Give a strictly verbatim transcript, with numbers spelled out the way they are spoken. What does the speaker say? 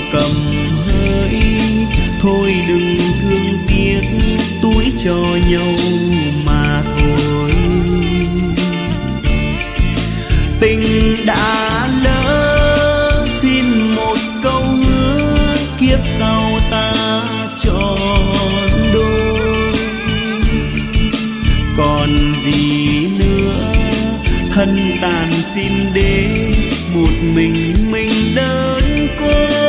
cầm hỡi, thôi đừng thương tiếc túi cho nhau mà thôi. Tình đã lỡ xin một câu hứa, kiếp sau ta trọn đôi. Còn gì nữa, thân tàn xin đến một mình mình đơn côi.